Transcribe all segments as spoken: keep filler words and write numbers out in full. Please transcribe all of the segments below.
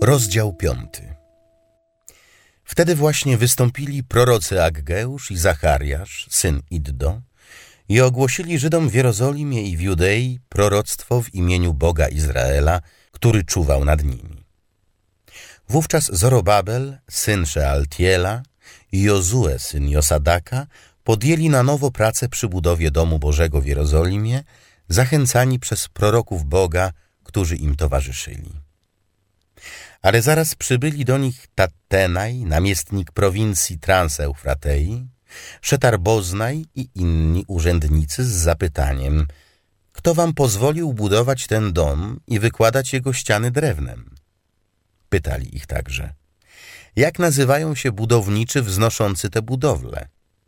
Rozdział piąty. Wtedy właśnie wystąpili prorocy Aggeusz i Zachariasz, syn Iddo, i ogłosili Żydom w Jerozolimie i w Judei proroctwo w imieniu Boga Izraela, który czuwał nad nimi. Wówczas Zorobabel, syn Szealtiela, i Jozue, syn Josadaka, podjęli na nowo pracę przy budowie domu Bożego w Jerozolimie, zachęcani przez proroków Boga, którzy im towarzyszyli. Ale zaraz przybyli do nich Tattenaj, namiestnik prowincji Transeufratei, Szetar-Boznaj i inni urzędnicy z zapytaniem: kto wam pozwolił budować ten dom i wykładać jego ściany drewnem? Pytali ich także: jak nazywają się budowniczy wznoszący te budowle?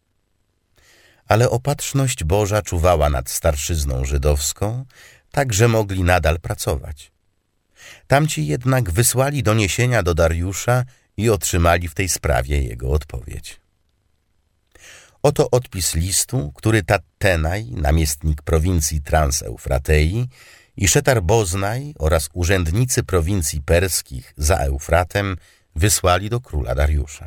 Ale opatrzność Boża czuwała nad starszyzną żydowską, tak że mogli nadal pracować. Tamci jednak wysłali doniesienia do Dariusza i otrzymali w tej sprawie jego odpowiedź. Oto odpis listu, który Tattenaj, namiestnik prowincji Transeufratei, i Szetar-Boznaj oraz urzędnicy prowincji perskich za Eufratem wysłali do króla Dariusza.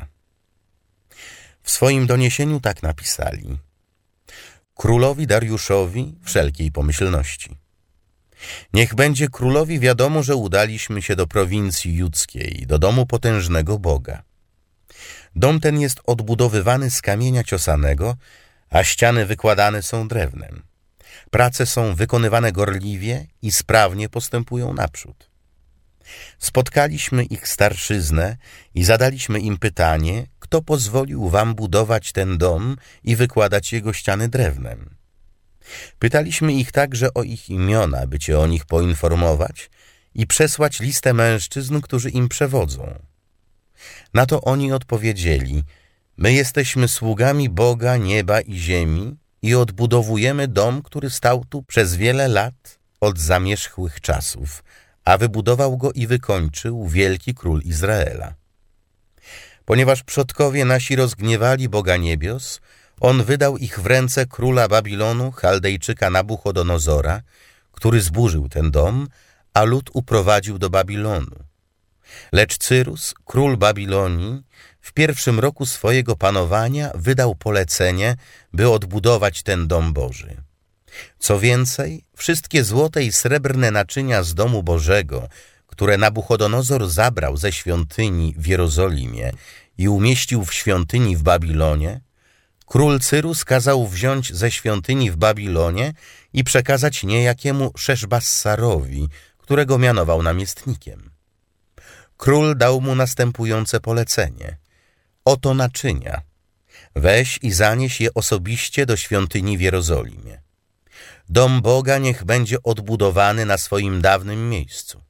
W swoim doniesieniu tak napisali: królowi Dariuszowi wszelkiej pomyślności. Niech będzie królowi wiadomo, że udaliśmy się do prowincji judzkiej, do domu potężnego Boga. Dom ten jest odbudowywany z kamienia ciosanego, a ściany wykładane są drewnem. Prace są wykonywane gorliwie i sprawnie postępują naprzód. Spotkaliśmy ich starszyznę i zadaliśmy im pytanie, kto pozwolił wam budować ten dom i wykładać jego ściany drewnem. Pytaliśmy ich także o ich imiona, by cię o nich poinformować i przesłać listę mężczyzn, którzy im przewodzą. Na to oni odpowiedzieli: my jesteśmy sługami Boga nieba i ziemi i odbudowujemy dom, który stał tu przez wiele lat od zamierzchłych czasów, a wybudował go i wykończył wielki król Izraela. Ponieważ przodkowie nasi rozgniewali Boga niebios, On wydał ich w ręce króla Babilonu, Chaldejczyka Nabuchodonozora, który zburzył ten dom, a lud uprowadził do Babilonu. Lecz Cyrus, król Babilonii, w pierwszym roku swojego panowania wydał polecenie, by odbudować ten dom Boży. Co więcej, wszystkie złote i srebrne naczynia z domu Bożego, które Nabuchodonozor zabrał ze świątyni w Jerozolimie i umieścił w świątyni w Babilonie, król Cyrus kazał wziąć ze świątyni w Babilonie i przekazać niejakiemu Szeszbassarowi, którego mianował namiestnikiem. Król dał mu następujące polecenie: oto naczynia, weź i zanieś je osobiście do świątyni w Jerozolimie. Dom Boga niech będzie odbudowany na swoim dawnym miejscu.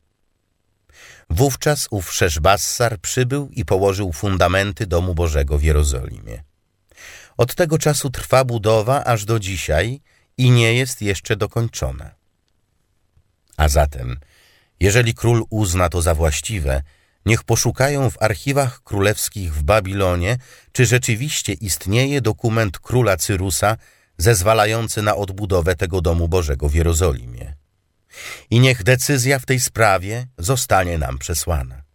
Wówczas ów Szeszbassar przybył i położył fundamenty domu Bożego w Jerozolimie. Od tego czasu trwa budowa aż do dzisiaj i nie jest jeszcze dokończona. A zatem, jeżeli król uzna to za właściwe, niech poszukają w archiwach królewskich w Babilonie, czy rzeczywiście istnieje dokument króla Cyrusa zezwalający na odbudowę tego domu Bożego w Jerozolimie. I niech decyzja w tej sprawie zostanie nam przesłana.